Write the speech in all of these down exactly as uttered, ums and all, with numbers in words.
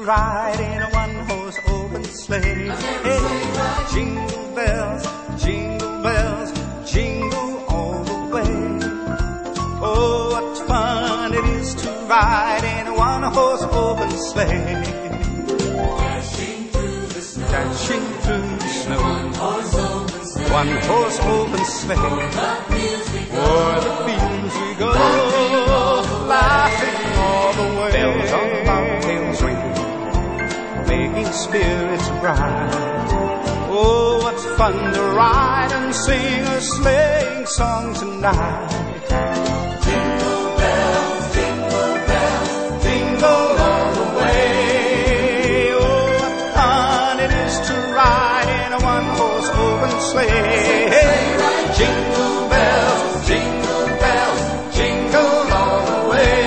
ride in a one-horse open sleigh. Hey, jingle bells, jingle bells, jingle all the way. Oh, what fun it is to ride in a one-horse open sleigh. Dashing through the snow, Dashing through the snow, one-horse open sleigh. one-horse open sleigh. O'er the fields we go, O'er the fields we go, laughing all the way. Bells on bobtails ring, making spirits bright. Oh, what fun to ride and sing a sleighing song tonight. jingle bells, jingle bells, Jingle all the way. Oh, what fun it is to ride in a one-horse open sleigh. Jingle bells, jingle bells, jingle all the way.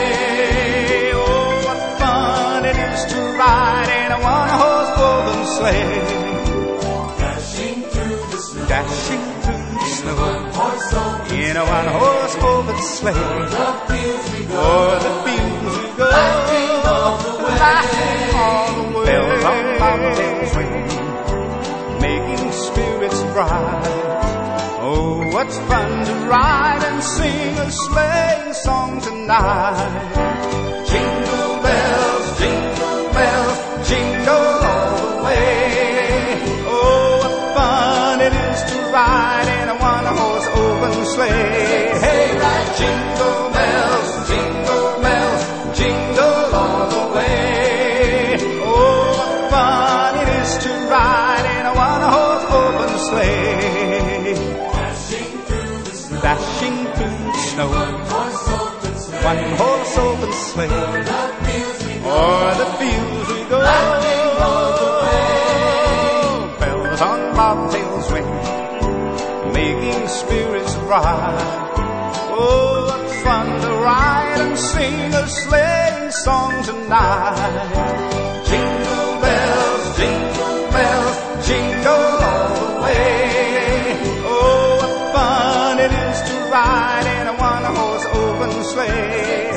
Oh, what fun it is to ride in a one-horse open sleigh. dashing through the snow, Dashing through the snow one-horse open in a one-horse open sleigh. the fields we go, O'er the fields we go, laughing all the way. laughing all the way. Bells on bobtails ring, making spirits bright. Oh, what fun to ride and sing a sleighing song tonight. Jingle bells, jingle bells, jingle all the way. Oh, what fun it is to ride in a one-horse open sleigh. Hey, jingle bells, jingle bells, jingle all the way. Oh, what fun it is to ride in a one-horse open sleigh. Dashing through the snow, Dashing through the snow, one-horse open sleigh. one-horse open sleigh. The fields we go, O'er the fields we go, laughing all the bells on bobtails ring, making spirits bright. Oh, what fun to ride and sing a sleighing song tonight. Jingle bells, jingle bells, jingle all the way. Oh, what fun it is to ride in a one-horse open sleigh.